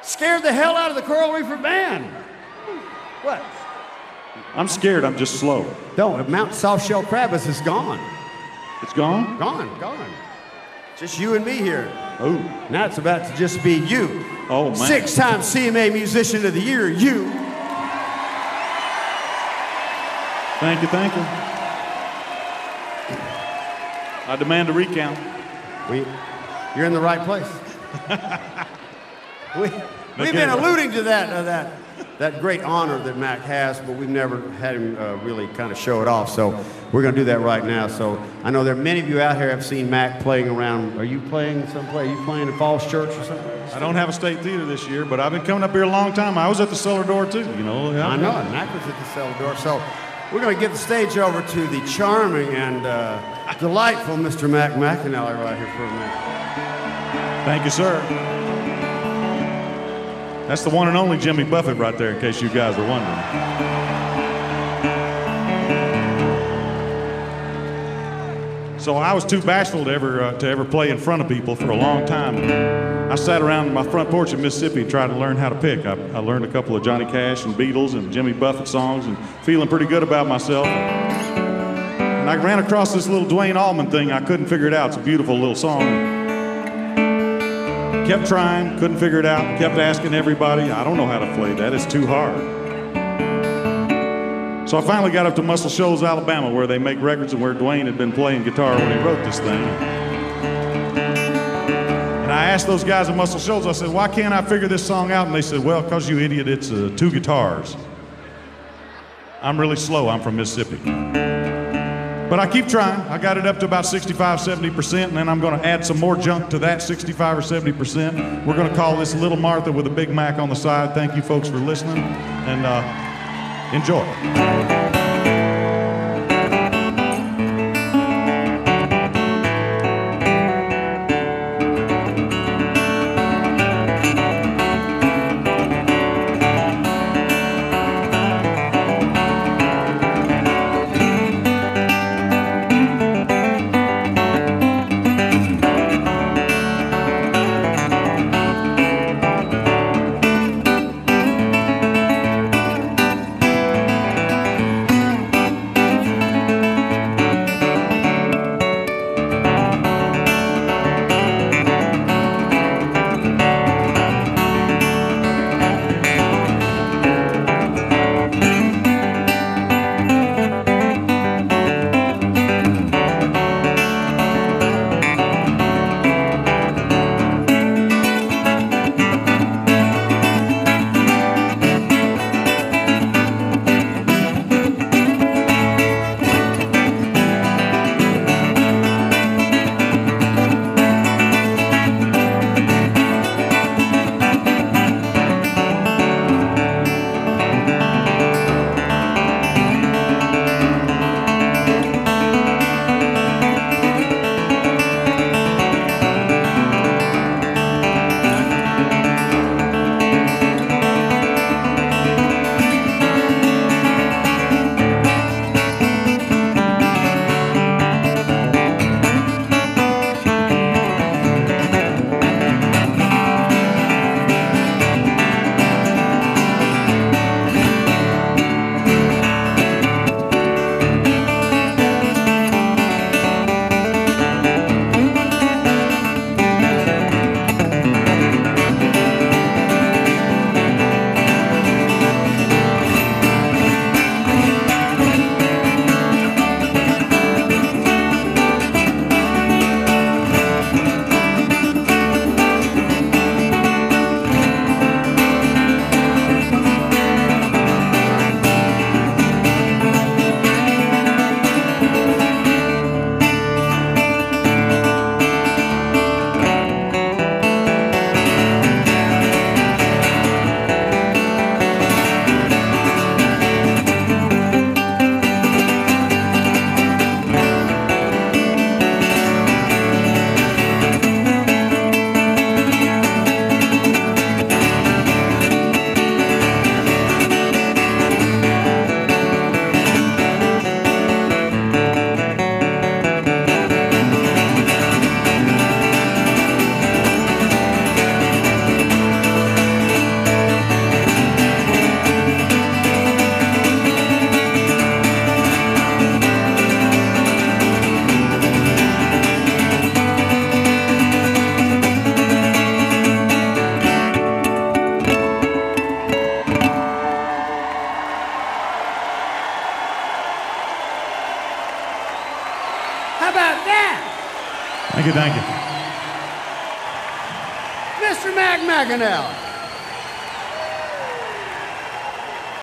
Scared the hell out of the Coral Reefer Band. What? I'm scared, I'm just slow. Don't. Mount Soft Shell Crabus is gone. It's gone? Gone. Just you and me here. Oh. Now it's about to just be you. Oh, man. 6-time CMA Musician of the Year, you. Thank you. I demand a recount. You're in the right place. We've been alluding to that great honor that Mac has, but we've never had him really kind of show it off. So we're going to do that right now. So I know there are many of you out here have seen Mac playing around. Are you playing someplace? Are you playing at Falls Church or something? I don't have a state theater this year, but I've been coming up here a long time. I was at the Cellar Door too, you know. I know, Mac was at the Cellar Door. So we're going to give the stage over to the charming and delightful Mr. Mac McAnally right here for a minute. Thank you, sir. That's the one and only Jimmy Buffett right there, in case you guys are wondering. So I was too bashful to ever play in front of people for a long time. I sat around my front porch in Mississippi and tried to learn how to pick. I learned a couple of Johnny Cash and Beatles and Jimmy Buffett songs and feeling pretty good about myself. And I ran across this little Duane Allman thing. I couldn't figure it out. It's a beautiful little song. Kept trying, couldn't figure it out, kept asking everybody, I don't know how to play that, it's too hard. So I finally got up to Muscle Shoals, Alabama, where they make records and where Duane had been playing guitar when he wrote this thing. And I asked those guys at Muscle Shoals, I said, why can't I figure this song out? And they said, well, because you idiot, it's 2 guitars. I'm really slow, I'm from Mississippi. But I keep trying. I got it up to about 65, 70%, and then I'm going to add some more junk to that 65 or 70%. We're going to call this Little Martha with a Big Mac on the side. Thank you folks for listening, and enjoy. Thank you, thank you. Mr. Mac McAnally.